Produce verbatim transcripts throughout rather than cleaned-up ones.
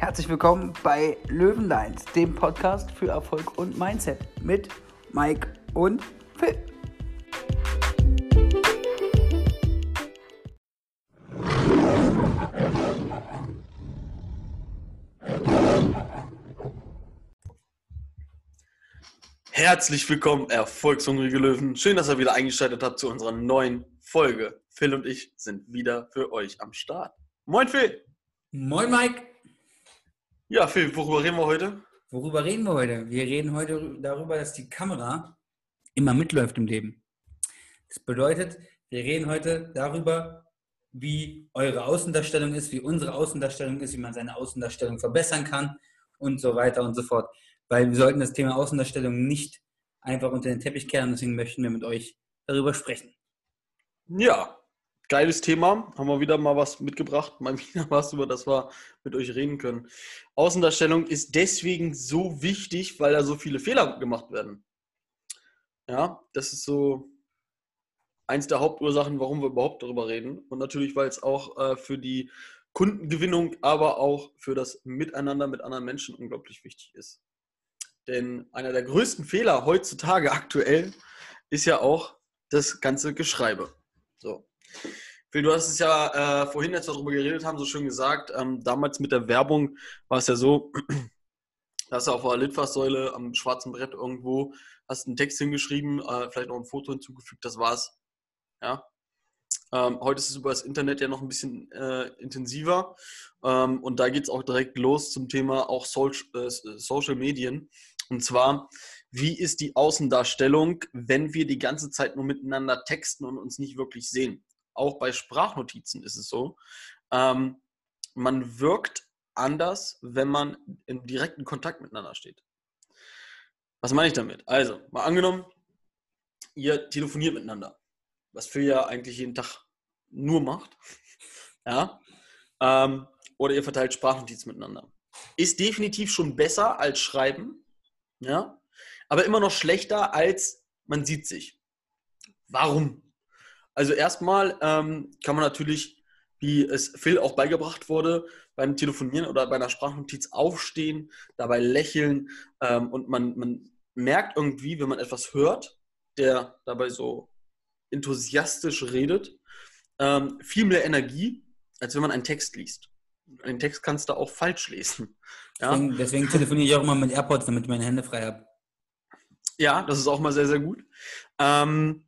Herzlich willkommen bei Löwenlines, dem Podcast für Erfolg und Mindset mit Mike und Phil. Herzlich willkommen, erfolgshungrige Löwen. Schön, dass ihr wieder eingeschaltet habt zu unserer neuen Folge. Phil und ich sind wieder für euch am Start. Moin Phil! Moin Mike! Ja Phil, worüber reden wir heute? Worüber reden wir heute? Wir reden heute darüber, dass die Kamera immer mitläuft im Leben. Das bedeutet, wir reden heute darüber, wie eure Außendarstellung ist, wie unsere Außendarstellung ist, wie man seine Außendarstellung verbessern kann und so weiter und so fort. Weil wir sollten das Thema Außendarstellung nicht einfach unter den Teppich kehren, deswegen möchten wir mit euch darüber sprechen. Ja, geiles Thema. Haben wir wieder mal was mitgebracht. Mal wieder was, über das wir mit euch reden können. Außendarstellung ist deswegen so wichtig, weil da so viele Fehler gemacht werden. Ja, das ist so eins der Hauptursachen, warum wir überhaupt darüber reden. Und natürlich, weil es auch äh, für die Kundengewinnung, aber auch für das Miteinander mit anderen Menschen unglaublich wichtig ist. Denn einer der größten Fehler heutzutage aktuell ist ja auch das ganze Geschreibe. So. Phil, du hast es ja äh, vorhin, als wir darüber geredet haben, so schön gesagt, ähm, damals mit der Werbung war es ja so, da hast du auf der Litfaßsäule am schwarzen Brett irgendwo, hast einen Text hingeschrieben, äh, vielleicht noch ein Foto hinzugefügt, das war's. Ja. Ähm, heute ist es über das Internet ja noch ein bisschen äh, intensiver ähm, und da geht es auch direkt los zum Thema auch Sol- äh, Social Medien. Und zwar, wie ist die Außendarstellung, wenn wir die ganze Zeit nur miteinander texten und uns nicht wirklich sehen? Auch bei Sprachnotizen ist es so. Ähm, man wirkt anders, wenn man in direkten Kontakt miteinander steht. Was meine ich damit? Also, mal angenommen, ihr telefoniert miteinander, was Phil ja eigentlich jeden Tag nur macht. Ja? Ähm, oder ihr verteilt Sprachnotizen miteinander. Ist definitiv schon besser als Schreiben. Ja, aber immer noch schlechter als man sieht sich. Warum? Also erstmal ähm, kann man natürlich, wie es Phil auch beigebracht wurde, beim Telefonieren oder bei einer Sprachnotiz aufstehen, dabei lächeln ähm, und man, man merkt irgendwie, wenn man etwas hört, der dabei so enthusiastisch redet, ähm, viel mehr Energie, als wenn man einen Text liest. Einen Text kannst du auch falsch lesen. Ja? Deswegen, deswegen telefoniere ich auch immer mit AirPods, damit ich meine Hände frei habe. Ja, das ist auch mal sehr, sehr gut. Ähm,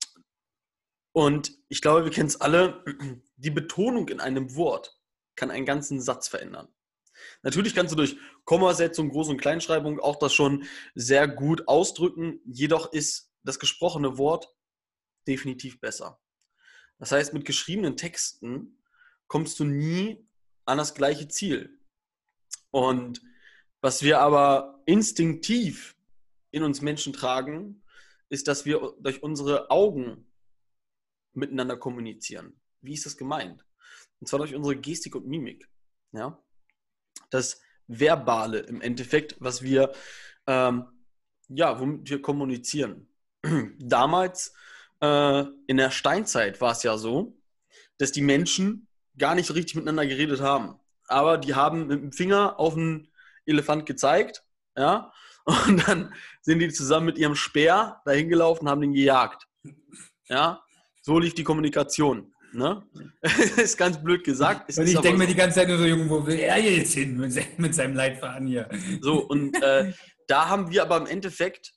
und ich glaube, wir kennen es alle, die Betonung in einem Wort kann einen ganzen Satz verändern. Natürlich kannst du durch Kommasetzung, Groß- und Kleinschreibung auch das schon sehr gut ausdrücken, jedoch ist das gesprochene Wort definitiv besser. Das heißt, mit geschriebenen Texten kommst du nie an das gleiche Ziel. Und was wir aber instinktiv in uns Menschen tragen, ist, dass wir durch unsere Augen miteinander kommunizieren. Wie ist das gemeint? Und zwar durch unsere Gestik und Mimik. Ja? Das Verbale im Endeffekt, was wir, ähm, ja, womit wir kommunizieren. Damals äh, in der Steinzeit war es ja so, dass die Menschen gar nicht so richtig miteinander geredet haben. Aber die haben mit dem Finger auf einen Elefant gezeigt, ja, und dann sind die zusammen mit ihrem Speer dahin gelaufen und haben den gejagt. Ja, so lief die Kommunikation. Ne? Ist ganz blöd gesagt. Es Und ist ich denke aber mir so. die ganze Zeit nur so, Junge, wo will er jetzt hin mit, se- mit seinem Leitfaden hier? So, und äh, da haben wir aber im Endeffekt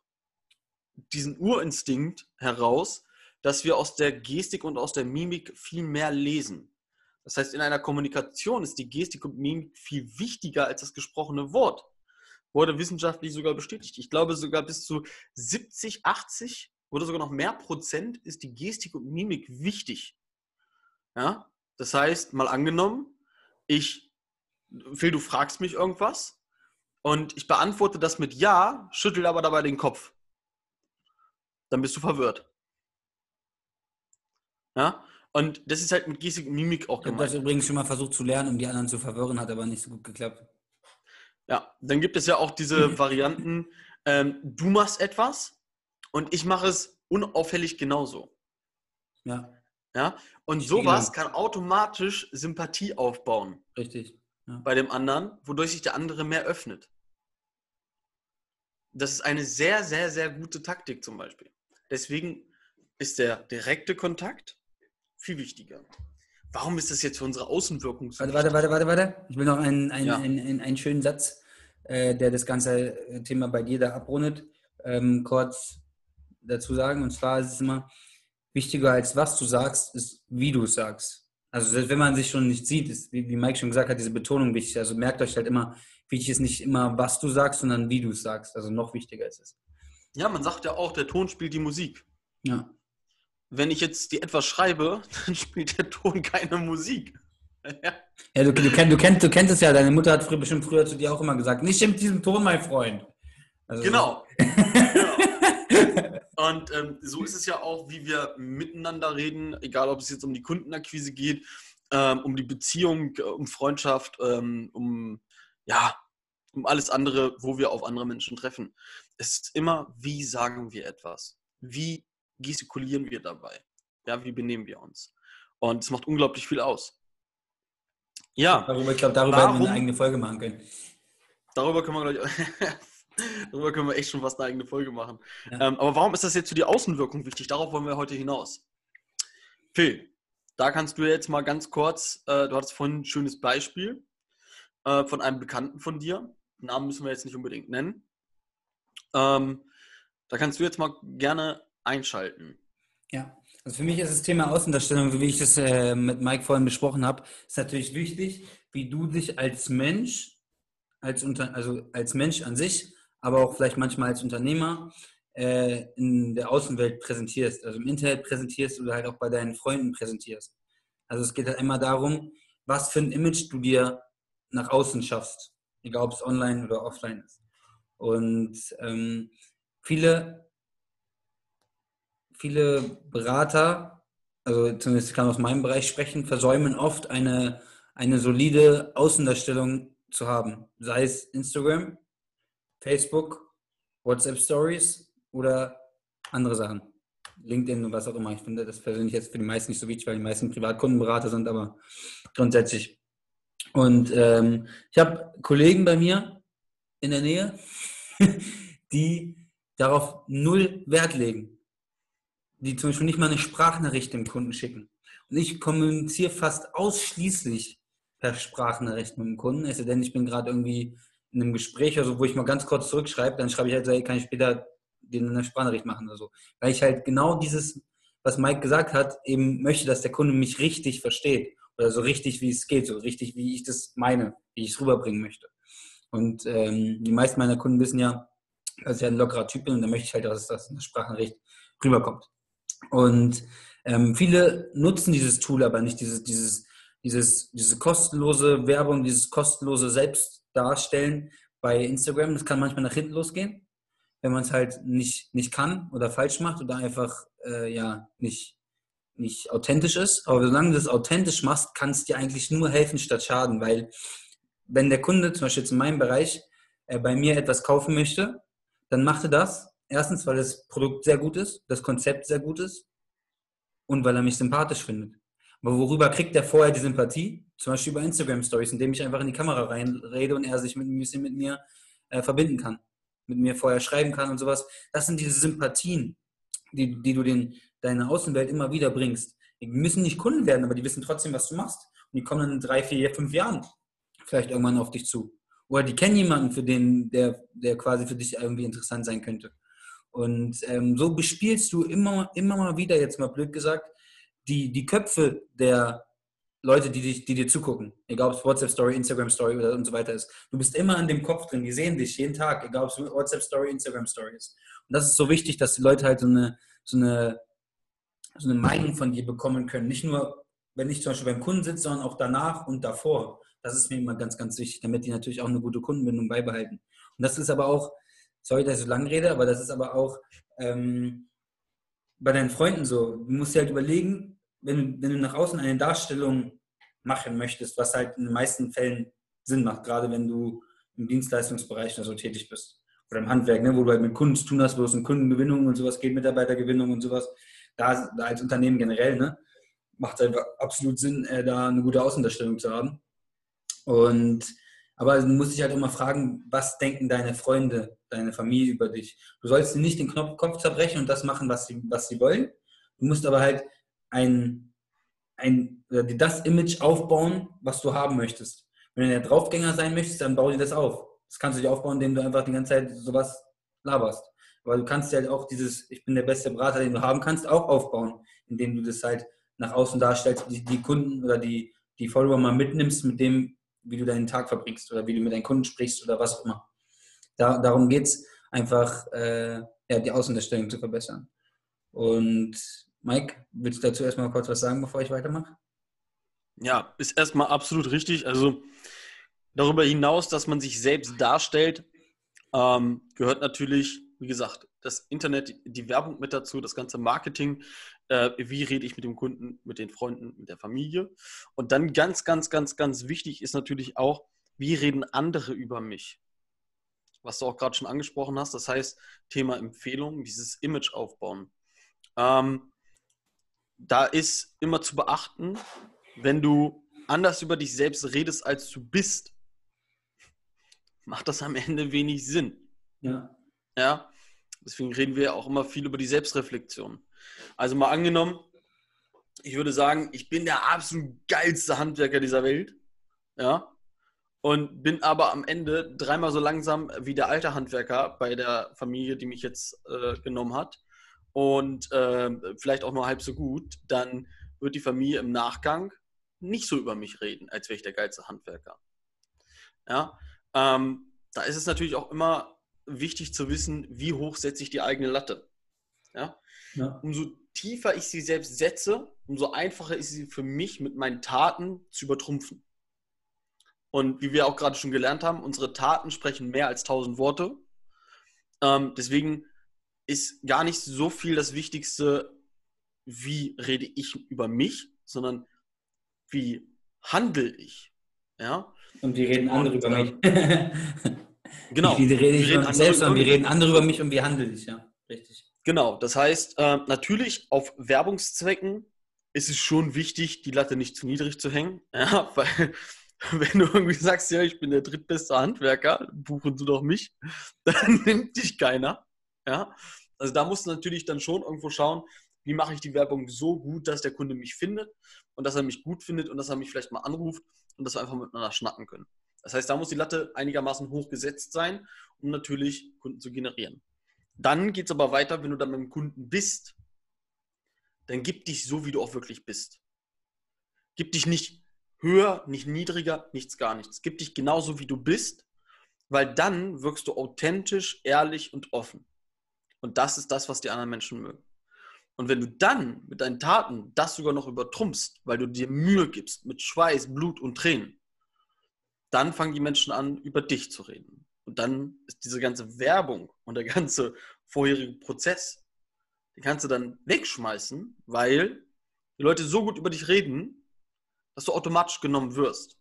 diesen Urinstinkt heraus, dass wir aus der Gestik und aus der Mimik viel mehr lesen. Das heißt, in einer Kommunikation ist die Gestik und Mimik viel wichtiger als das gesprochene Wort. Wurde wissenschaftlich sogar bestätigt. Ich glaube sogar bis zu siebzig, achtzig oder sogar noch mehr Prozent ist die Gestik und Mimik wichtig. Ja? Das heißt, mal angenommen, ich, Phil, du fragst mich irgendwas und ich beantworte das mit Ja, schüttel aber dabei den Kopf. Dann bist du verwirrt. Ja? Und das ist halt mit Gestik und Mimik auch Ich habe das gemeint. übrigens schon mal versucht zu lernen, um die anderen zu verwirren, hat aber nicht so gut geklappt. Ja, dann gibt es ja auch diese Varianten, ähm, du machst etwas und ich mache es unauffällig genauso. Ja, Ja? Und Spiegelung. sowas kann automatisch Sympathie aufbauen. Richtig. Ja. bei dem anderen, wodurch sich der andere mehr öffnet. Das ist eine sehr, sehr, sehr gute Taktik zum Beispiel. Deswegen ist der direkte Kontakt viel wichtiger. Warum ist das jetzt für unsere Außenwirkung so Warte, warte, wichtig? warte, warte, warte. Ich will noch einen, einen, Ja. einen, einen, einen schönen Satz, äh, der das ganze Thema bei dir da abrundet, ähm, kurz dazu sagen. Und zwar ist es immer wichtiger, als was du sagst, ist, wie du es sagst. Also selbst wenn man sich schon nicht sieht, ist, wie, wie Mike schon gesagt hat, diese Betonung wichtig. Also merkt euch halt immer, wichtig ist nicht immer, was du sagst, sondern wie du es sagst. Also noch wichtiger ist es. Ja, man sagt ja auch, der Ton spielt die Musik. Ja. Wenn ich jetzt dir etwas schreibe, dann spielt der Ton keine Musik. Ja. Ja, du, du, kenn, du, kennst, du kennst es ja, deine Mutter hat früher, bestimmt früher zu dir auch immer gesagt, nicht in diesem Ton, mein Freund. Also Genau. genau. Und ähm, so ist es ja auch, wie wir miteinander reden, egal ob es jetzt um die Kundenakquise geht, ähm, um die Beziehung, äh, um Freundschaft, ähm, um, ja, um alles andere, wo wir auf andere Menschen treffen. Es ist immer, wie sagen wir etwas? Wie gestikulieren wir dabei? Ja, wie benehmen wir uns? Und es macht unglaublich viel aus. Ja. Darüber, ich glaube, darüber warum, hätten wir eine eigene Folge machen können. Darüber können wir, glaube ich, darüber können wir echt schon fast eine eigene Folge machen. Ja. Ähm, aber warum ist das jetzt für die Außenwirkung wichtig? Darauf wollen wir heute hinaus. Phil, da kannst du jetzt mal ganz kurz, äh, du hattest vorhin ein schönes Beispiel äh, von einem Bekannten von dir. Namen müssen wir jetzt nicht unbedingt nennen. Ähm, da kannst du jetzt mal gerne einschalten. Ja, also für mich ist das Thema Außendarstellung, so wie ich das äh, mit Mike vorhin besprochen habe, ist natürlich wichtig, wie du dich als Mensch, als Unter also als Mensch an sich, aber auch vielleicht manchmal als Unternehmer äh, in der Außenwelt präsentierst, also im Internet präsentierst oder halt auch bei deinen Freunden präsentierst. Also es geht halt immer darum, was für ein Image du dir nach außen schaffst, egal ob es online oder offline ist. Und ähm, viele Viele Berater, also zumindest kann ich aus meinem Bereich sprechen, versäumen oft eine, eine solide Außendarstellung zu haben. Sei es Instagram, Facebook, WhatsApp Stories oder andere Sachen. LinkedIn und was auch immer. Ich finde das persönlich jetzt für die meisten nicht so wichtig, weil die meisten Privatkundenberater sind, aber grundsätzlich. Und ähm, ich habe Kollegen bei mir in der Nähe, die darauf null Wert legen. Die zum Beispiel nicht mal eine Sprachnachricht dem Kunden schicken. Und ich kommuniziere fast ausschließlich per Sprachnachricht mit dem Kunden. Es sei denn, ich bin gerade irgendwie in einem Gespräch, also wo ich mal ganz kurz zurückschreibe, dann schreibe ich halt so, hey, kann ich später den eine Sprachnachricht machen oder so. Weil ich halt genau dieses, was Mike gesagt hat, eben möchte, dass der Kunde mich richtig versteht. Oder so richtig, wie es geht, so richtig, wie ich das meine, wie ich es rüberbringen möchte. Und ähm, die meisten meiner Kunden wissen ja, dass ich ein lockerer Typ bin und dann möchte ich halt, dass das in der Sprachnachricht rüberkommt. Und ähm, viele nutzen dieses Tool aber nicht, dieses, dieses, dieses, diese kostenlose Werbung, dieses kostenlose Selbstdarstellen bei Instagram. Das kann manchmal nach hinten losgehen, wenn man es halt nicht, nicht kann oder falsch macht oder einfach äh, ja, nicht, nicht authentisch ist. Aber solange du das authentisch machst, kann es dir eigentlich nur helfen statt schaden, weil wenn der Kunde zum Beispiel jetzt in meinem Bereich äh, bei mir etwas kaufen möchte, dann macht er das. Erstens, weil das Produkt sehr gut ist, das Konzept sehr gut ist und weil er mich sympathisch findet. Aber worüber kriegt er vorher die Sympathie? Zum Beispiel über Instagram-Stories, indem ich einfach in die Kamera reinrede und er sich mit, ein bisschen mit mir äh, verbinden kann, mit mir vorher schreiben kann und sowas. Das sind diese Sympathien, die, die du den, deine Außenwelt immer wieder bringst. Die müssen nicht Kunden werden, aber die wissen trotzdem, was du machst. Und die kommen dann in drei, vier, fünf Jahren vielleicht irgendwann auf dich zu. Oder die kennen jemanden, für den, der, der quasi für dich irgendwie interessant sein könnte. Und ähm, so bespielst du immer, immer mal wieder, jetzt mal blöd gesagt, die, die Köpfe der Leute, die, dich, die dir zugucken. Egal ob es WhatsApp-Story, Instagram-Story oder und so weiter ist. Du bist immer an dem Kopf drin, die sehen dich jeden Tag, egal ob es WhatsApp-Story, Instagram-Story ist. Und das ist so wichtig, dass die Leute halt so eine, so eine, so eine Meinung von dir bekommen können. Nicht nur, wenn ich zum Beispiel beim Kunden sitze, sondern auch danach und davor. Das ist mir immer ganz, ganz wichtig, damit die natürlich auch eine gute Kundenbindung beibehalten. Und das ist aber auch, sorry, dass ich so lang rede, aber das ist aber auch ähm, bei deinen Freunden so. Du musst dir halt überlegen, wenn, wenn du nach außen eine Darstellung machen möchtest, was halt in den meisten Fällen Sinn macht, gerade wenn du im Dienstleistungsbereich oder so tätig bist. Oder im Handwerk, ne, wo du halt mit Kunden zu tun hast, wo es um Kundengewinnung und sowas geht, Mitarbeitergewinnung und sowas. Da, da als Unternehmen generell, ne, macht es einfach absolut Sinn, äh, da eine gute Außendarstellung zu haben. Und, aber du musst dich halt immer fragen, was denken deine Freunde, deine Familie über dich. Du sollst dir nicht den Knopf, Kopf zerbrechen und das machen, was sie, was sie wollen. Du musst aber halt ein, ein, oder dir das Image aufbauen, was du haben möchtest. Wenn du der Draufgänger sein möchtest, dann bau dir das auf. Das kannst du dir aufbauen, indem du einfach die ganze Zeit sowas laberst. Aber du kannst dir halt auch dieses, ich bin der beste Berater, den du haben kannst, auch aufbauen, indem du das halt nach außen darstellst, die, die Kunden oder die, die Follower mal mitnimmst mit dem, wie du deinen Tag verbringst oder wie du mit deinen Kunden sprichst oder was auch immer. Da, darum geht es einfach, äh, ja, die Außendarstellung zu verbessern. Und Mike, willst du dazu erstmal kurz was sagen, bevor ich weitermache? Ja, ist erstmal absolut richtig. Also darüber hinaus, dass man sich selbst darstellt, ähm, gehört natürlich, wie gesagt, das Internet, die Werbung mit dazu, das ganze Marketing. Äh, wie rede ich mit dem Kunden, mit den Freunden, mit der Familie? Und dann ganz, ganz, ganz, ganz wichtig ist natürlich auch, wie reden andere über mich? Was du auch gerade schon angesprochen hast, das heißt, Thema Empfehlung, dieses Image aufbauen. Ähm, da ist immer zu beachten, wenn du anders über dich selbst redest, als du bist, macht das am Ende wenig Sinn. Ja. Ja, deswegen reden wir ja auch immer viel über die Selbstreflexion. Also mal angenommen, ich würde sagen, ich bin der absolut geilste Handwerker dieser Welt, ja, und bin aber am Ende dreimal so langsam wie der alte Handwerker bei der Familie, die mich jetzt äh, genommen hat und äh, vielleicht auch nur halb so gut, dann wird die Familie im Nachgang nicht so über mich reden, als wäre ich der geilste Handwerker. Ja, ähm, da ist es natürlich auch immer wichtig zu wissen, wie hoch setze ich die eigene Latte. Ja? Ja. Umso tiefer ich sie selbst setze, umso einfacher ist sie für mich mit meinen Taten zu übertrumpfen. Und wie wir auch gerade schon gelernt haben, unsere Taten sprechen mehr als tausend Worte. Ähm, deswegen ist gar nicht so viel das Wichtigste, wie rede ich über mich, sondern wie handle ich. Ja? Und wie reden andere Und, über ähm, mich? Genau. Nicht wie rede ich Wir reden über mich selbst, sondern andere wie über reden mich. andere über mich und wie handle ich, ja. Richtig. Genau, das heißt, äh, natürlich auf Werbungszwecken ist es schon wichtig, die Latte nicht zu niedrig zu hängen. Ja, weil wenn du irgendwie sagst, ja, ich bin der drittbeste Handwerker, buchen du doch mich, dann nimmt dich keiner. Ja, also da musst du natürlich dann schon irgendwo schauen, wie mache ich die Werbung so gut, dass der Kunde mich findet und dass er mich gut findet und dass er mich vielleicht mal anruft und dass wir einfach miteinander schnacken können. Das heißt, da muss die Latte einigermaßen hoch gesetzt sein, um natürlich Kunden zu generieren. Dann geht es aber weiter, wenn du dann mit dem Kunden bist, dann gib dich so, wie du auch wirklich bist. Gib dich nicht höher, nicht niedriger, nichts, gar nichts. Gib dich genauso, wie du bist, weil dann wirkst du authentisch, ehrlich und offen. Und das ist das, was die anderen Menschen mögen. Und wenn du dann mit deinen Taten das sogar noch übertrumpfst, weil du dir Mühe gibst, mit Schweiß, Blut und Tränen, dann fangen die Menschen an, über dich zu reden. Und dann ist diese ganze Werbung und der ganze vorherige Prozess, den kannst du dann wegschmeißen, weil die Leute so gut über dich reden, dass du automatisch genommen wirst.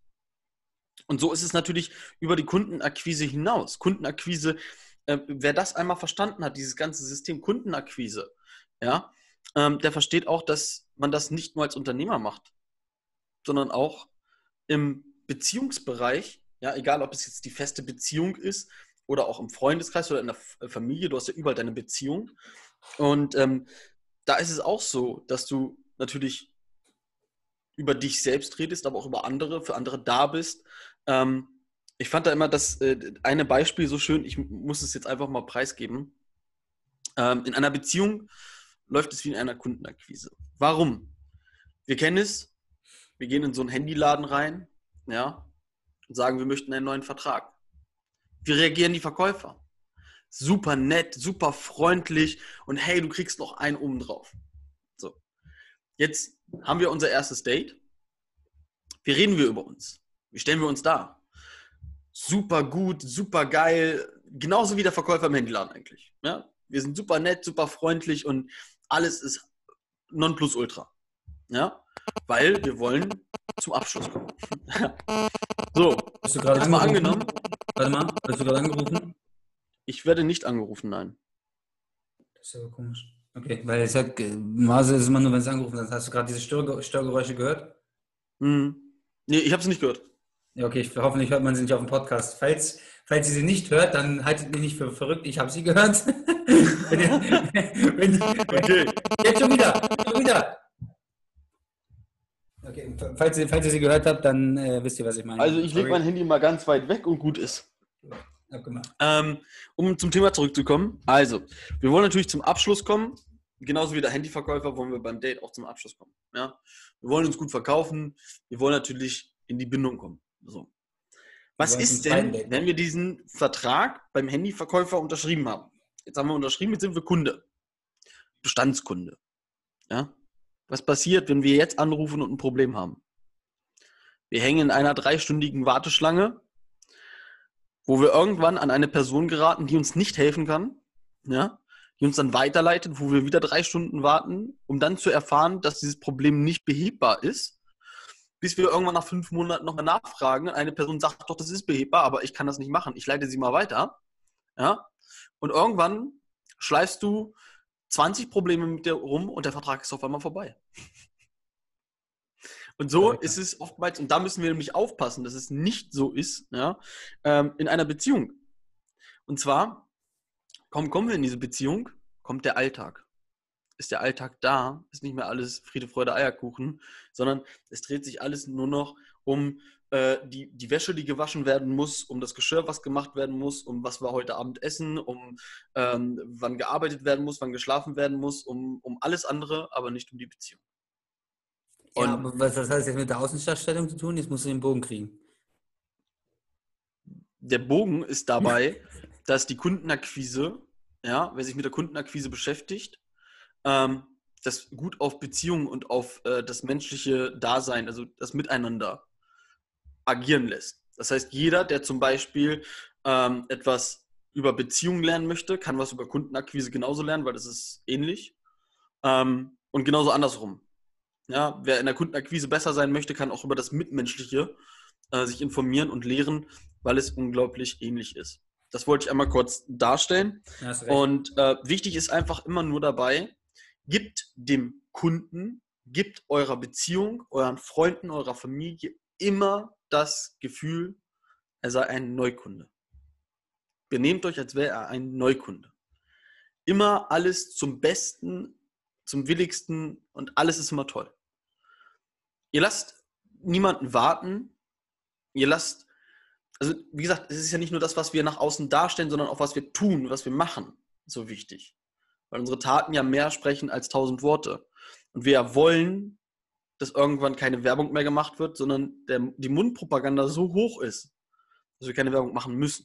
Und so ist es natürlich über die Kundenakquise hinaus. Kundenakquise, äh, wer das einmal verstanden hat, dieses ganze System Kundenakquise, ja, ähm, der versteht auch, dass man das nicht nur als Unternehmer macht, sondern auch im Beziehungsbereich, ja, egal ob es jetzt die feste Beziehung ist oder auch im Freundeskreis oder in der Familie, du hast ja überall deine Beziehung. Und ähm, da ist es auch so, dass du natürlich über dich selbst redest, aber auch über andere, für andere da bist. Ähm, ich fand da immer das äh, eine Beispiel so schön, ich muss es jetzt einfach mal preisgeben. Ähm, in einer Beziehung läuft es wie in einer Kundenakquise. Warum? Wir kennen es, wir gehen in so einen Handyladen rein, ja, und sagen, wir möchten einen neuen Vertrag. Wie reagieren die Verkäufer? Super nett, super freundlich und hey, du kriegst noch einen oben drauf. So. Jetzt haben wir unser erstes Date. Wie reden wir über uns? Wie stellen wir uns dar? Super gut, super geil, genauso wie der Verkäufer im Handyladen eigentlich. Ja? Wir sind super nett, super freundlich und alles ist Nonplusultra. Ja? Weil wir wollen zum Abschluss kommen. So, Bist du gerade jetzt mal angerufen? angenommen. Warte mal, hast du gerade angerufen? Ich werde nicht angerufen, nein. Das ist aber komisch. Okay, weil es hat, normalerweise ist es immer nur, wenn es angerufen ist. Hast du gerade diese Stör, Störgeräusche gehört? Hm. Nee, ich habe es nicht gehört. Ja, okay, ich, hoffentlich hört man sie nicht auf dem Podcast. Falls, falls ihr sie nicht hört, dann haltet mich nicht für verrückt. Ich habe sie gehört. wenn ihr, wenn, Okay. jetzt schon wieder, schon wieder. Okay, falls ihr, falls ihr sie gehört habt, dann äh, wisst ihr, was ich meine. Also ich lege Sorry. mein Handy mal ganz weit weg und gut ist. Abgemacht. Ähm, um zum Thema zurückzukommen. Also, wir wollen natürlich zum Abschluss kommen. Genauso wie der Handyverkäufer wollen wir beim Date auch zum Abschluss kommen. Ja? Wir wollen uns gut verkaufen. Wir wollen natürlich in die Bindung kommen. So. Was wollen ist zum zweiten denn, Date wenn wir diesen Vertrag beim Handyverkäufer unterschrieben haben? Jetzt haben wir unterschrieben, jetzt sind wir Kunde. Bestandskunde. Ja? Was passiert, wenn wir jetzt anrufen und ein Problem haben? Wir hängen in einer dreistündigen Warteschlange, wo wir irgendwann an eine Person geraten, die uns nicht helfen kann, ja, die uns dann weiterleitet, wo wir wieder drei Stunden warten, um dann zu erfahren, dass dieses Problem nicht behebbar ist, bis wir irgendwann nach fünf Monaten nochmal nachfragen. Eine Person sagt, doch, das ist behebbar, aber ich kann das nicht machen. Ich leite sie mal weiter. Ja, und irgendwann schleifst du zwanzig Probleme mit dir rum und der Vertrag ist auf einmal vorbei. Und so ist es oftmals, und da müssen wir nämlich aufpassen, dass es nicht so ist, ja, ähm, in einer Beziehung. Und zwar, kaum kommen wir in diese Beziehung, kommt der Alltag. Ist der Alltag da, ist nicht mehr alles Friede, Freude, Eierkuchen, sondern es dreht sich alles nur noch um äh, die, die Wäsche, die gewaschen werden muss, um das Geschirr, was gemacht werden muss, um was wir heute Abend essen, um ähm, wann gearbeitet werden muss, wann geschlafen werden muss, um, um alles andere, aber nicht um die Beziehung. Ja, Und aber was das heißt jetzt mit der Außendarstellung zu tun? Jetzt musst du den Bogen kriegen. der Bogen ist dabei, dass die Kundenakquise, ja, wer sich mit der Kundenakquise beschäftigt, ähm, das gut auf Beziehungen und auf äh, das menschliche Dasein, also das Miteinander agieren lässt. Das heißt, jeder, der zum Beispiel ähm, etwas über Beziehungen lernen möchte, kann was über Kundenakquise genauso lernen, weil das ist ähnlich. Ähm, und genauso andersrum. Ja, wer in der Kundenakquise besser sein möchte, kann auch über das Mitmenschliche äh, sich informieren und lehren, weil es unglaublich ähnlich ist. Das wollte ich einmal kurz darstellen. Ja, hast recht. Und äh, wichtig ist einfach immer nur dabei, gibt dem Kunden, gibt eurer Beziehung, euren Freunden, eurer Familie immer das Gefühl, er sei ein Neukunde. Benehmt euch, als wäre er ein Neukunde. Immer alles zum Besten, zum Willigsten und alles ist immer toll. Ihr lasst niemanden warten. Ihr lasst, also wie gesagt, es ist ja nicht nur das, was wir nach außen darstellen, sondern auch was wir tun, was wir machen, so wichtig. Weil unsere Taten ja mehr sprechen als tausend Worte. Und wir ja wollen, dass irgendwann keine Werbung mehr gemacht wird, sondern der, die Mundpropaganda so hoch ist, dass wir keine Werbung machen müssen.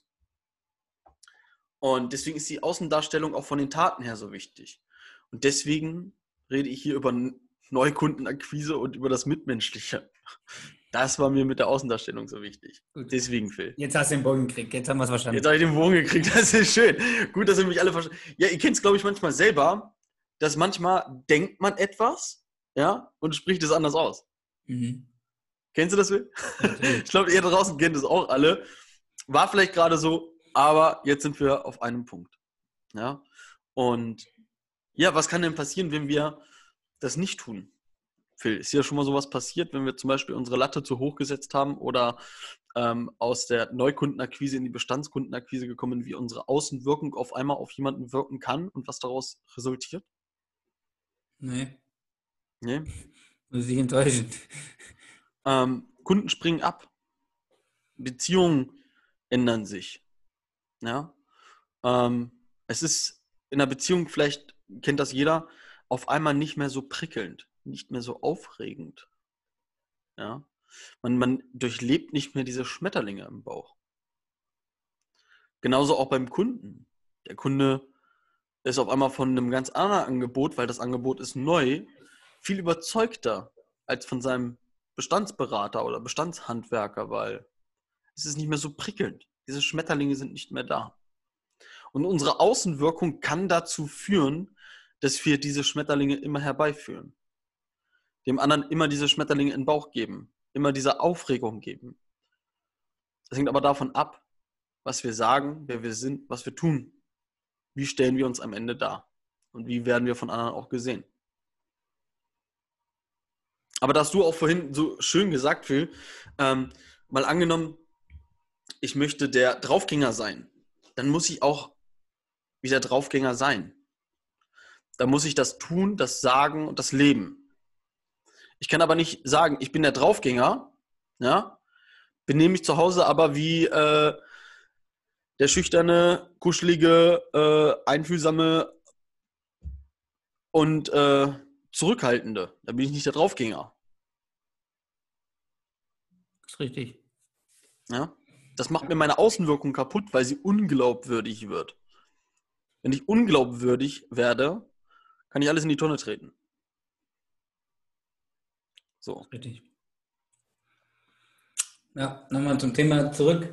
Und deswegen ist die Außendarstellung auch von den Taten her so wichtig. Und deswegen rede ich hier über Neukundenakquise und über das Mitmenschliche. Das war mir mit der Außendarstellung so wichtig. Gut. Deswegen, Phil. Jetzt hast du den Bogen gekriegt, jetzt haben wir es verstanden. Jetzt habe ich den Bogen gekriegt, das ist schön. Gut, dass ihr mich alle verstanden. Ja, ihr kennt es, glaube ich, manchmal selber, dass manchmal denkt man etwas, ja, und spricht es anders aus. Mhm. Kennst du das, Phil? Natürlich. Ich glaube, ihr draußen kennt es auch alle. War vielleicht gerade so, aber jetzt sind wir auf einem Punkt. Ja, und ja, was kann denn passieren, wenn wir das nicht tun? Phil, ist ja schon mal sowas passiert, wenn wir zum Beispiel unsere Latte zu hoch gesetzt haben oder ähm, aus der Neukundenakquise in die Bestandskundenakquise gekommen, wie unsere Außenwirkung auf einmal auf jemanden wirken kann und was daraus resultiert? Nee, Nee? muss ich enttäuschen. Ähm, Kunden springen ab. Beziehungen ändern sich. Ja? Ähm, es ist in einer Beziehung, vielleicht kennt das jeder, auf einmal nicht mehr so prickelnd, nicht mehr so aufregend. Ja? Man, man durchlebt nicht mehr diese Schmetterlinge im Bauch. Genauso auch beim Kunden. Der Kunde ist auf einmal von einem ganz anderen Angebot, weil das Angebot ist neu, viel überzeugter als von seinem Bestandsberater oder Bestandshandwerker, weil es ist nicht mehr so prickelnd. Diese Schmetterlinge sind nicht mehr da. Und unsere Außenwirkung kann dazu führen, dass wir diese Schmetterlinge immer herbeiführen. Dem anderen immer diese Schmetterlinge in den Bauch geben, immer diese Aufregung geben. Das hängt aber davon ab, was wir sagen, wer wir sind, was wir tun. Wie stellen wir uns am Ende dar? Und wie werden wir von anderen auch gesehen? Aber da hast du auch vorhin so schön gesagt, Phil, ähm, mal angenommen, ich möchte der Draufgänger sein, dann muss ich auch wie der Draufgänger sein. Da muss ich das tun, das sagen und das leben. Ich kann aber nicht sagen, ich bin der Draufgänger, ja, benehme mich zu Hause aber wie äh, der schüchterne, kuschelige, äh, einfühlsame und äh, zurückhaltende. Da bin ich nicht der Draufgänger. Das ist richtig. Ja? Das macht mir meine Außenwirkung kaputt, weil sie unglaubwürdig wird. Wenn ich unglaubwürdig werde, kann ich alles in die Tonne treten. So. Richtig. Ja, nochmal zum Thema zurück.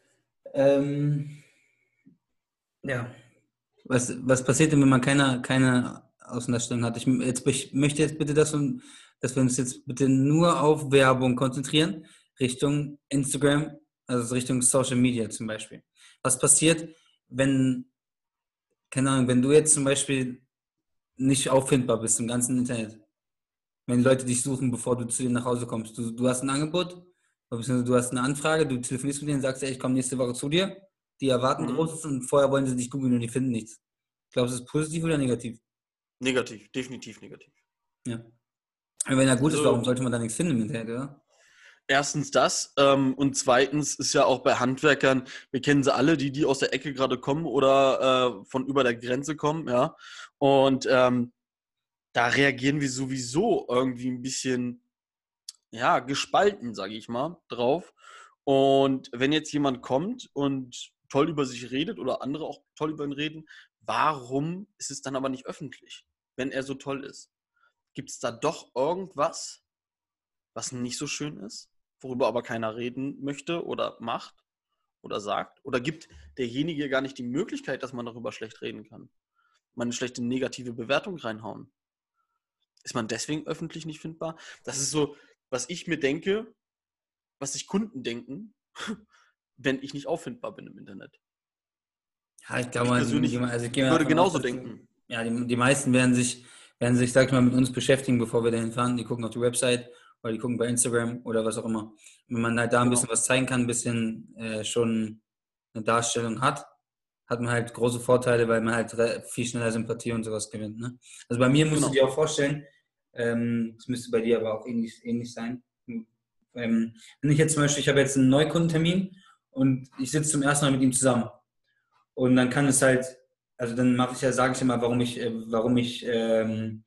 Ähm, ja, was, was passiert denn, wenn man keine, keine Außendarstellung hat? Ich, jetzt, ich möchte jetzt bitte, dass, wir- dass wir uns jetzt bitte nur auf Werbung konzentrieren, Richtung Instagram, also Richtung Social Media zum Beispiel. Was passiert, wenn, keine Ahnung, wenn du jetzt zum Beispiel nicht auffindbar bist im ganzen Internet? Wenn Leute dich suchen, bevor du zu denen nach Hause kommst. Du, du hast ein Angebot, beziehungsweise du hast eine Anfrage, du telefonierst mit denen, sagst, ey, ich komme nächste Woche zu dir. Die erwarten Mhm. Großes und vorher wollen sie dich googeln und die finden nichts. Glaubst du, es ist positiv oder negativ? Negativ, definitiv negativ. Ja. Und wenn er gut ist, Also- warum sollte man da nichts finden im Internet, oder? Erstens das ähm, und zweitens ist ja auch bei Handwerkern, wir kennen sie alle, die, die aus der Ecke gerade kommen oder äh, von über der Grenze kommen, ja. Und ähm, da reagieren wir sowieso irgendwie ein bisschen, ja, gespalten, sage ich mal, drauf. Und wenn jetzt jemand kommt und toll über sich redet oder andere auch toll über ihn reden, warum ist es dann aber nicht öffentlich, wenn er so toll ist? Gibt es da doch irgendwas, was nicht so schön ist, worüber aber keiner reden möchte oder macht oder sagt? Oder gibt derjenige gar nicht die Möglichkeit, dass man darüber schlecht reden kann? Man eine schlechte negative Bewertung reinhauen? Ist man deswegen öffentlich nicht findbar? Das ist so, was ich mir denke, was sich Kunden denken, wenn ich nicht auffindbar bin im Internet. Ja, ich Ich glaube, persönlich die, also ich gehe mal würde davon genauso aus, dass denken. Die, ja, die, die meisten werden sich, werden sich, sag ich mal, mit uns beschäftigen, bevor wir dahin fahren. Die gucken auf die Website oder die gucken bei Instagram oder was auch immer. Wenn man halt da ein Genau. bisschen was zeigen kann, ein bisschen äh, schon eine Darstellung hat, hat man halt große Vorteile, weil man halt re- viel schneller Sympathie und sowas gewinnt. Ne? Also bei mir musst Genau. du dir auch vorstellen, ähm, das müsste bei dir aber auch ähnlich, ähnlich sein. Ähm, wenn ich jetzt zum Beispiel, ich habe jetzt einen Neukundentermin und ich sitze zum ersten Mal mit ihm zusammen. Und dann kann es halt, also dann mache ich ja, sage ich immer, warum ich, äh, warum ich ähm,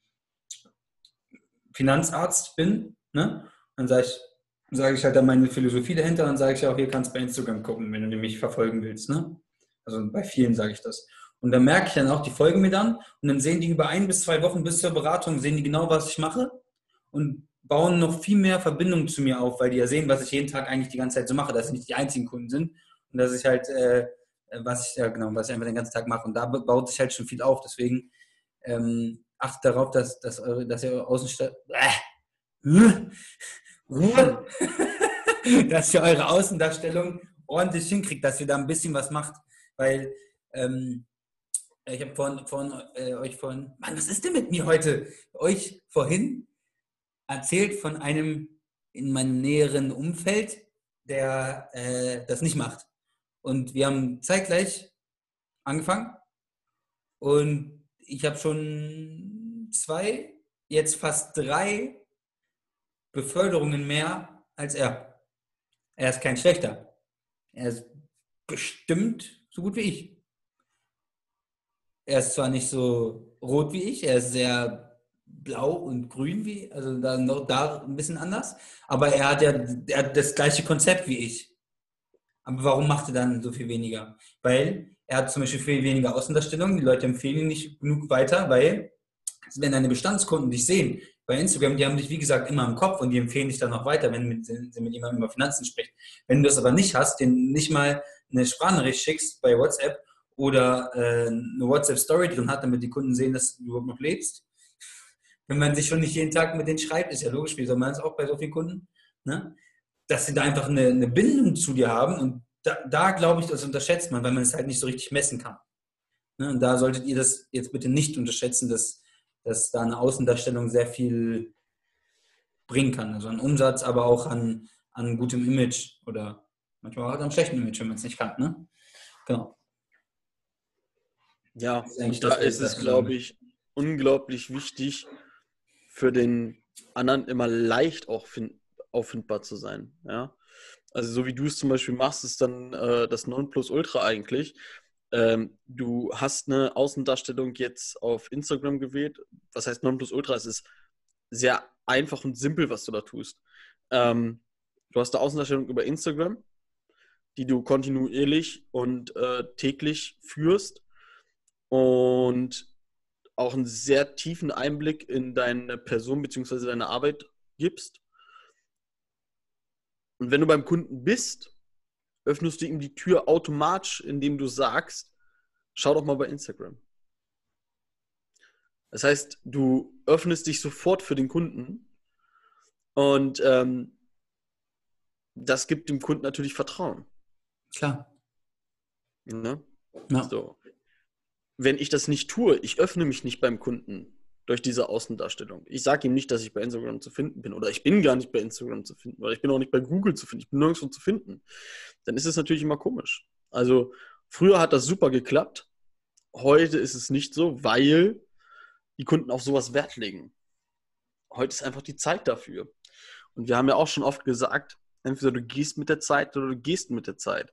Finanzarzt bin. Ne? Dann sage ich, sage ich halt dann meine Philosophie dahinter, dann sage ich auch, hier kannst du bei Instagram gucken, wenn du mich verfolgen willst. Ne? Also bei vielen sage ich das. Und dann merke ich dann auch, die folgen mir dann und dann sehen die über ein bis zwei Wochen bis zur Beratung, sehen die genau, was ich mache und bauen noch viel mehr Verbindungen zu mir auf, weil die ja sehen, was ich jeden Tag eigentlich die ganze Zeit so mache, dass sie nicht die einzigen Kunden sind und dass ich halt, äh, was ich, ja genau, was ich einfach den ganzen Tag mache. Und da baut sich halt schon viel auf. Deswegen ähm, achtet darauf, dass, dass, eure, dass ihr eure Außenstelle, Ruhe, dass ihr eure Außendarstellung ordentlich hinkriegt, dass ihr da ein bisschen was macht, weil ähm, ich habe vorhin, vorhin äh, euch vorhin, Mann, was ist denn mit mir heute? Euch vorhin erzählt von einem in meinem näheren Umfeld, der äh, das nicht macht. Und wir haben zeitgleich angefangen und ich habe schon zwei, jetzt fast drei Beförderungen mehr als er. Er ist kein schlechter. Er ist bestimmt so gut wie ich. Er ist zwar nicht so rot wie ich, er ist sehr blau und grün wie, also da noch da ein bisschen anders, aber er hat ja er hat das gleiche Konzept wie ich. Aber warum macht er dann so viel weniger? Weil er hat zum Beispiel viel weniger Außendarstellung, die Leute empfehlen ihn nicht genug weiter, weil wenn deine Bestandskunden dich sehen, bei Instagram, die haben dich, wie gesagt, immer im Kopf und die empfehlen dich dann noch weiter, wenn mit, sie mit jemandem über Finanzen spricht. Wenn du das aber nicht hast, den nicht mal eine Sprachnachricht schickst bei WhatsApp oder äh, eine WhatsApp-Story drin hat, damit die Kunden sehen, dass du überhaupt noch lebst. Wenn man sich schon nicht jeden Tag mit denen schreibt, ist ja logisch, wie soll man es auch bei so vielen Kunden, ne? Dass sie da einfach eine, eine Bindung zu dir haben und da, da glaube ich, das unterschätzt man, weil man es halt nicht so richtig messen kann. Ne? Und da solltet ihr das jetzt bitte nicht unterschätzen, dass, dass da eine Außendarstellung sehr viel bringen kann. Also an Umsatz, aber auch an, an gutem Image oder manchmal auch an schlechtem Image, wenn man es nicht kann. Ne? Genau. Ja, Das ist eigentlich und da das, was ich ist es, dazu sagen glaube ich, unglaublich wichtig, für den anderen immer leicht auch find, auffindbar zu sein. Ja? Also so wie du es zum Beispiel machst, ist dann äh, das Nonplusultra eigentlich. Ähm, du hast eine Außendarstellung jetzt auf Instagram gewählt. Was heißt Nonplusultra? Es ist sehr einfach und simpel, was du da tust. Ähm, du hast eine Außendarstellung über Instagram, die du kontinuierlich und äh, täglich führst und auch einen sehr tiefen Einblick in deine Person bzw. deine Arbeit gibst. Und wenn du beim Kunden bist, öffnest du ihm die Tür automatisch, indem du sagst, schau doch mal bei Instagram. Das heißt, du öffnest dich sofort für den Kunden und ähm, das gibt dem Kunden natürlich Vertrauen. Klar. Ne? Ja. So. Wenn ich das nicht tue, ich öffne mich nicht beim Kunden durch diese Außendarstellung. Ich sage ihm nicht, dass ich bei Instagram zu finden bin oder ich bin gar nicht bei Instagram zu finden oder ich bin auch nicht bei Google zu finden, ich bin nirgendwo zu finden. Dann ist es natürlich immer komisch. Also früher hat das super geklappt, heute ist es nicht so, weil die Kunden auf sowas Wert legen. Heute ist einfach die Zeit dafür. Und wir haben ja auch schon oft gesagt, entweder du gehst mit der Zeit oder du gehst mit der Zeit.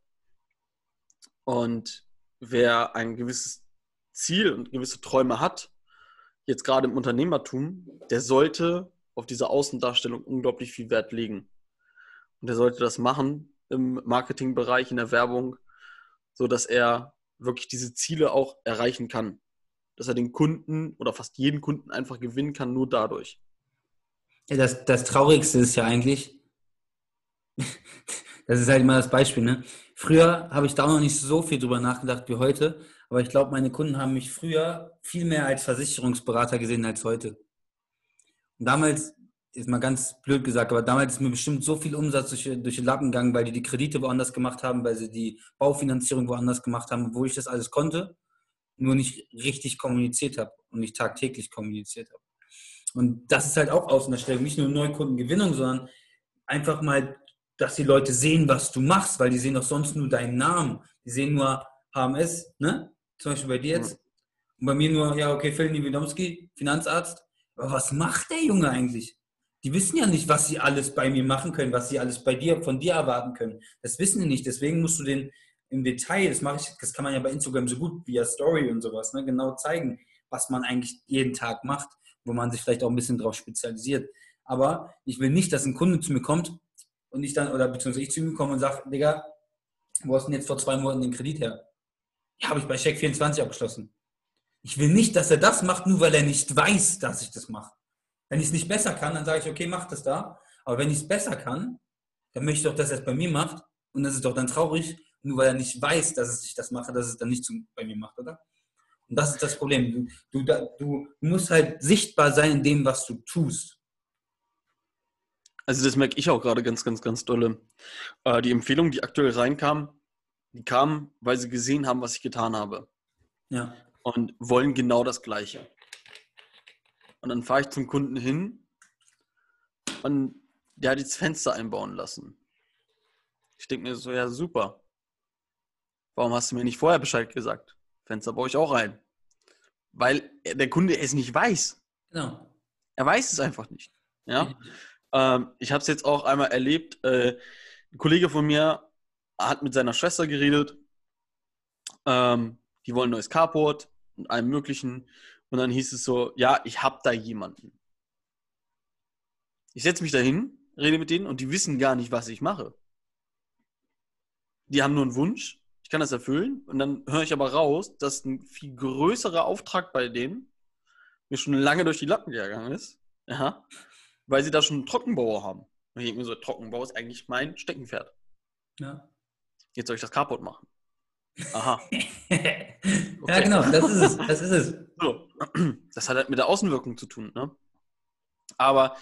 Und wer ein gewisses Ziel und gewisse Träume hat, jetzt gerade im Unternehmertum, der sollte auf diese Außendarstellung unglaublich viel Wert legen. Und der sollte das machen im Marketingbereich, in der Werbung, sodass er wirklich diese Ziele auch erreichen kann. Dass er den Kunden oder fast jeden Kunden einfach gewinnen kann, nur dadurch. Ja, das, das Traurigste ist ja eigentlich, das ist halt immer das Beispiel, ne? Früher habe ich da auch noch nicht so viel drüber nachgedacht wie heute, aber ich glaube, meine Kunden haben mich früher viel mehr als Versicherungsberater gesehen als heute. Und damals, ist mal ganz blöd gesagt, aber damals ist mir bestimmt so viel Umsatz durch, durch den Lappen gegangen, weil die die Kredite woanders gemacht haben, weil sie die Baufinanzierung woanders gemacht haben, obwohl ich das alles konnte, nur nicht richtig kommuniziert habe und nicht tagtäglich kommuniziert habe. Und das ist halt auch Außendarstellung, nicht nur Neukundengewinnung, sondern einfach mal, dass die Leute sehen, was du machst, weil die sehen doch sonst nur deinen Namen. Die sehen nur H M S, ne? Zum Beispiel bei dir jetzt. Und bei mir nur, ja, okay, Phil Niewidomski, Finanzarzt. Aber was macht der Junge eigentlich? Die wissen ja nicht, was sie alles bei mir machen können, was sie alles bei dir, von dir erwarten können. Das wissen die nicht. Deswegen musst du den im Detail, das mache ich, das kann man ja bei Instagram so gut via Story und sowas, ne, genau zeigen, was man eigentlich jeden Tag macht, wo man sich vielleicht auch ein bisschen drauf spezialisiert. Aber ich will nicht, dass ein Kunde zu mir kommt und ich dann, oder beziehungsweise ich zu ihm komme und sage, Digga, wo hast du denn jetzt vor zwei Monaten den Kredit her? Ja, habe ich bei Check vierundzwanzig abgeschlossen. Ich will nicht, dass er das macht, nur weil er nicht weiß, dass ich das mache. Wenn ich es nicht besser kann, dann sage ich, okay, mach das da. Aber wenn ich es besser kann, dann möchte ich doch, dass er es bei mir macht. Und das ist doch dann traurig, nur weil er nicht weiß, dass ich das mache, dass es dann nicht bei mir macht, oder? Und das ist das Problem. Du, du, du musst halt sichtbar sein in dem, was du tust. Also das merke ich auch gerade ganz, ganz, ganz dolle. Äh, die Empfehlungen, die aktuell reinkamen, die kamen, weil sie gesehen haben, was ich getan habe. Ja. Und wollen genau das Gleiche. Und dann fahre ich zum Kunden hin und der hat jetzt Fenster einbauen lassen. Ich denke mir so, ja super. Warum hast du mir nicht vorher Bescheid gesagt? Fenster baue ich auch ein. Weil der Kunde es nicht weiß. Genau. Er weiß es einfach nicht. Ja? Ähm, ich habe es jetzt auch einmal erlebt. Äh, ein Kollege von mir hat mit seiner Schwester geredet. Ähm, die wollen ein neues Carport und allem möglichen. Und dann hieß es so, ja, ich habe da jemanden. Ich setze mich da hin, rede mit denen und die wissen gar nicht, was ich mache. Die haben nur einen Wunsch, ich kann das erfüllen und dann höre ich aber raus, dass ein viel größerer Auftrag bei denen mir schon lange durch die Lappen gegangen ist, ja, weil sie da schon einen Trockenbauer haben. Und ich denke mir so, Trockenbau ist eigentlich mein Steckenpferd. Ja. Jetzt soll ich das Carport machen. Aha. Okay. Ja, genau, das ist es. Das ist es. So. Das hat halt mit der Außenwirkung zu tun, ne? Aber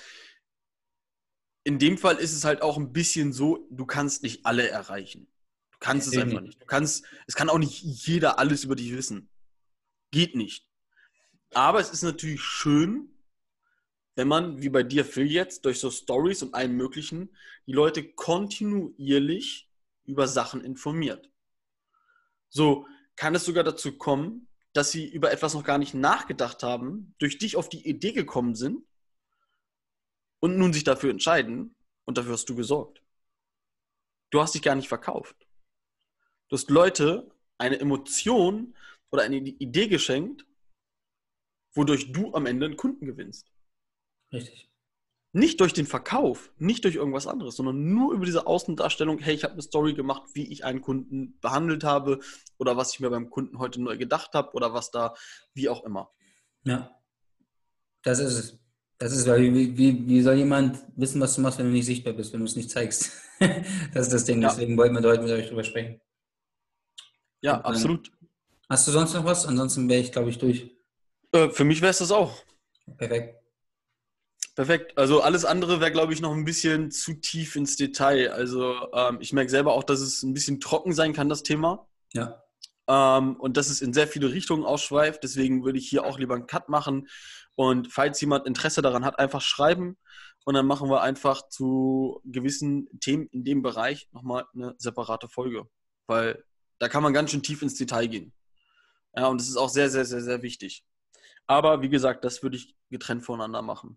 in dem Fall ist es halt auch ein bisschen so, du kannst nicht alle erreichen. Du kannst es einfach nicht. Du kannst, es kann auch nicht jeder alles über dich wissen. Geht nicht. Aber es ist natürlich schön, wenn man, wie bei dir, Phil, jetzt durch so Stories und allem Möglichen, die Leute kontinuierlich über Sachen informiert. So kann es sogar dazu kommen, dass sie über etwas noch gar nicht nachgedacht haben, durch dich auf die Idee gekommen sind und nun sich dafür entscheiden und dafür hast du gesorgt. Du hast dich gar nicht verkauft. Du hast Leute eine Emotion oder eine Idee geschenkt, wodurch du am Ende einen Kunden gewinnst. Richtig. Nicht durch den Verkauf, nicht durch irgendwas anderes, sondern nur über diese Außendarstellung, hey, ich habe eine Story gemacht, wie ich einen Kunden behandelt habe oder was ich mir beim Kunden heute neu gedacht habe oder was da, wie auch immer. Ja, das ist es. Das ist, weil wie, wie, wie soll jemand wissen, was du machst, wenn du nicht sichtbar bist, wenn du es nicht zeigst? Das ist das Ding, Ja. deswegen wollten wir heute mit euch drüber sprechen. Ja, Und, absolut. Hast du sonst noch was? Ansonsten wäre ich, glaube ich, durch. Äh, für mich wäre es das auch. Perfekt. Perfekt. Also alles andere wäre, glaube ich, noch ein bisschen zu tief ins Detail. Also ähm, ich merke selber auch, dass es ein bisschen trocken sein kann, das Thema. Ja. Ähm, und dass es in sehr viele Richtungen ausschweift. Deswegen würde ich hier auch lieber einen Cut machen. Und falls jemand Interesse daran hat, einfach schreiben. Und dann machen wir einfach zu gewissen Themen in dem Bereich nochmal eine separate Folge. Weil da kann man ganz schön tief ins Detail gehen. Ja, und das ist auch sehr, sehr, sehr, sehr wichtig. Aber wie gesagt, das würde ich getrennt voneinander machen.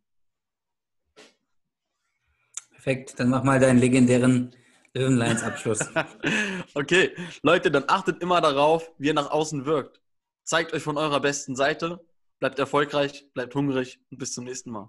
Perfekt. Dann mach mal deinen legendären Löwenlines-Abschluss. Okay, Leute, dann achtet immer darauf, wie ihr nach außen wirkt. Zeigt euch von eurer besten Seite, bleibt erfolgreich, bleibt hungrig und bis zum nächsten Mal.